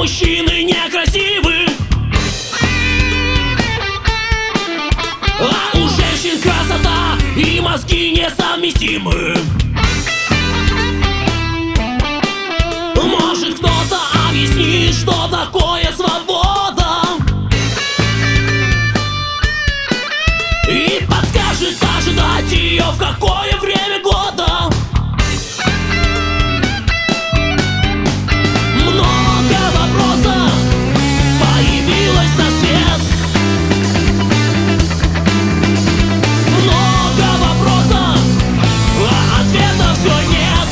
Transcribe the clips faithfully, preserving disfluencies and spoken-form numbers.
мужчины некрасивы, а у женщин красота и мозги несовместимы. Может, кто-то объяснит, что такое свобода, и подскажет ожидать ее в какое время года. Много вопросов появилось на свет, много вопросов, а ответа все нет.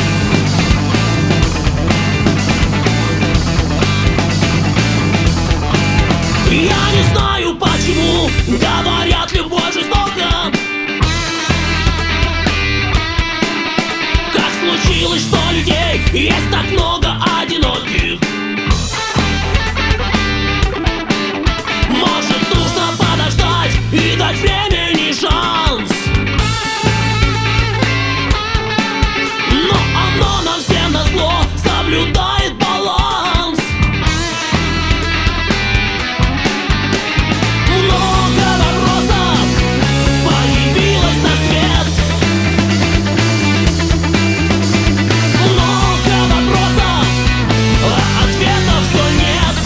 Я не знаю, почему говорят, любовь жестока. Как случилось, что людей есть так много одиноких? Может, нужно подождать и дать времени шанс, но оно нам всем назло соблюдает баланс. Много вопросов появилось на свет, много вопросов, а ответов все нет.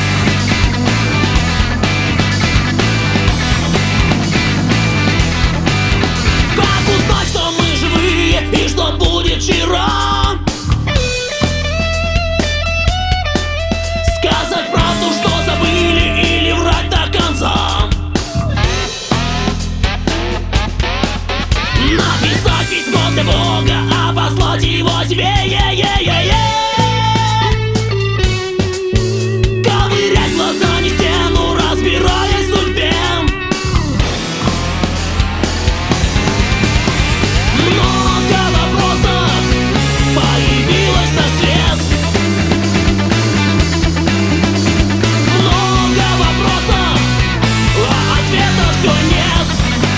Как узнать, что мы живые и что будет вчера? Сказать правду, что забыли, или врать до конца? Написать письмо для Бога, а послать его тебе, е-е-е-е. Ковырять глазами стену, разбираясь в судьбе. Много вопросов появилось на свет, много вопросов, а ответа все нет.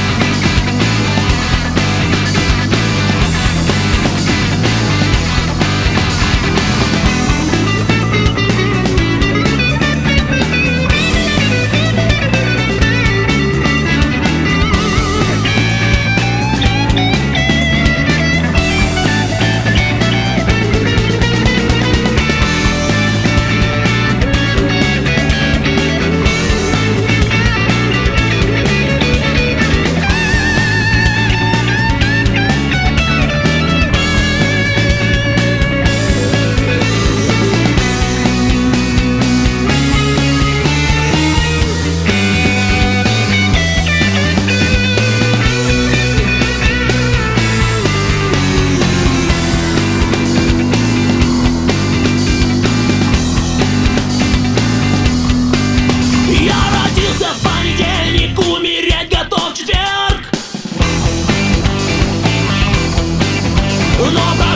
Я родился в понедельник, умереть готов в четверг, но